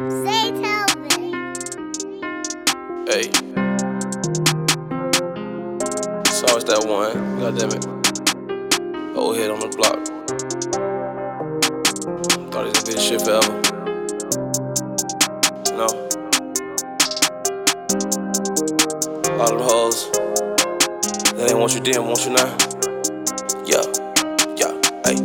Say Telvin. Hey. So it's that one, goddammit. Old head on the block. Thought he was gonna be this shit forever. No. All them hoes. They ain't want you then, want you now. Yeah, hey.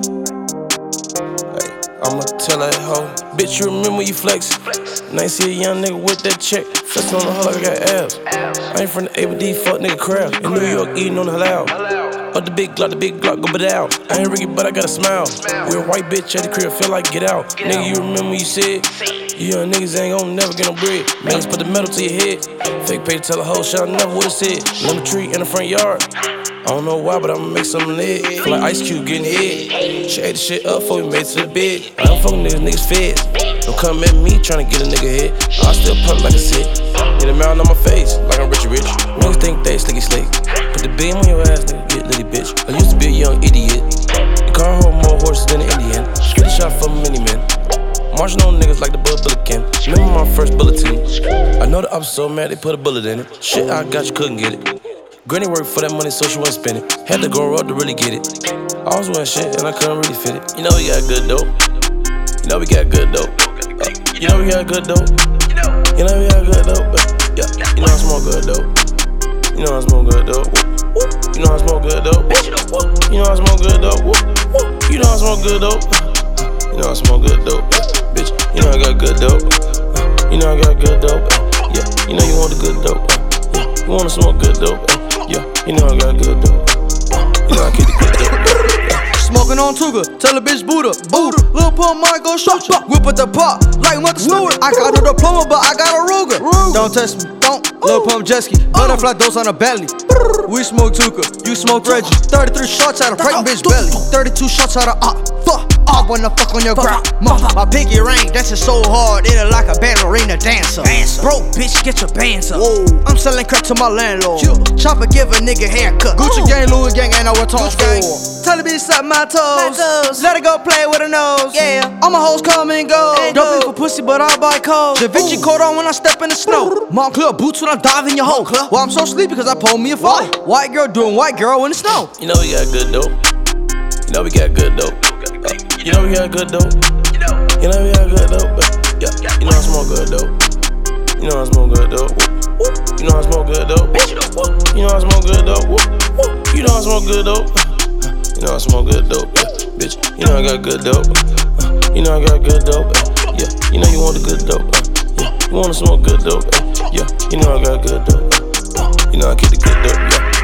Hey, I'ma tell that hoe. Bitch, you remember you flex. And I ain't see a young nigga with that check. Flexin' on the hoe like I got abs. I ain't from the A with D, fuck nigga crab. In New York, eating on the halal. Up the big Glock, go but out. I ain't Ricky, but I got a smile. We a white bitch at the crib, feel like get out. Nigga, you remember you said, you young niggas ain't gon' never get no bread. Niggas put the metal to your head. Fake page tell a whole shit I never would've said. Lemon tree in the front yard. I don't know why, but I'ma make something lit. Feel like Ice Cube getting hit. She ate the shit up before we made it to the bed. I don't fuck niggas feds. Don't come at me tryna get a nigga hit. I still pump like a sick. Get a mountain on my face, like I'm Richie Rich. Niggas think they slicky slick. Put the beam on your ass, nigga, get litty bitch. I used to be a young idiot. The car hold more horses than an Indian. Straight shot for many men. Marching on niggas like the Bud Billiken. Remember my first bulletin. I know the ops so mad they put a bullet in it. Shit, I got you, couldn't get it. Granny worked for that money so she wasn't spending. Had to grow up to really get it. I was wearing shit and I couldn't really fit it. You know we got good dope. You know we got good dope. You know we got good dope. You know we got good dope. Yeah, you know I smoke good dope. You know I smoke good dope. You know I smoke good dope. You know I smoke good dope. You know I smoke good dope. You know I smoke good dope. Bitch, you know I got good dope. You know I got good dope. Yeah, you know you want the good dope. Yeah, you wanna smoke good dope. Yeah, you know I got good dope. You know I keep the good dope. Smoking on Tuga, tell a bitch Buddha. Lil' Pump might go shoot ya. Whip at the pot, like Martha Stewart. I got no diploma, but I got a Ruger. Don't test me, don't. Lil' Pump jet ski, butterfly dose on a belly. We smoke Tuka, you smoke Reggie. 33 shots out of pregnant bitch belly. 32 shots out of fuck. I wanna fuck on your ground. My pinky ring, that's just so hard, it look like a ballerina dancer. Broke bitch, get your bands up. Whoa. I'm selling crack to my landlord. Chopper give a nigga haircut. Gucci gang, Louis gang, ain't know what talk for. Tell the bitch suck my toes. Let her go play with her nose. Yeah, all my hoes come and go. Don't be for pussy, but I buy cold. Da Vinci coat on when I step in the snow. Montclair boots when I dive in your hole. Well, I'm so sleepy cause I pulled me a phone. White girl doing white girl in the snow. You know we got good dope. You know we got good dope. You know we got good dope. You know we got good dope. Yeah, you know I smoke good dope. You know I smoke good dope. You know I smoke good dope. You know I smoke good dope. You know I smoke good dope. You know I smoke good dope. Bitch, you know I got good dope. You know I got good dope. Yeah, you know you want the good dope. Yeah, you wanna smoke good dope. Yeah, you know I got good dope. You know I keep the good dope. Yeah.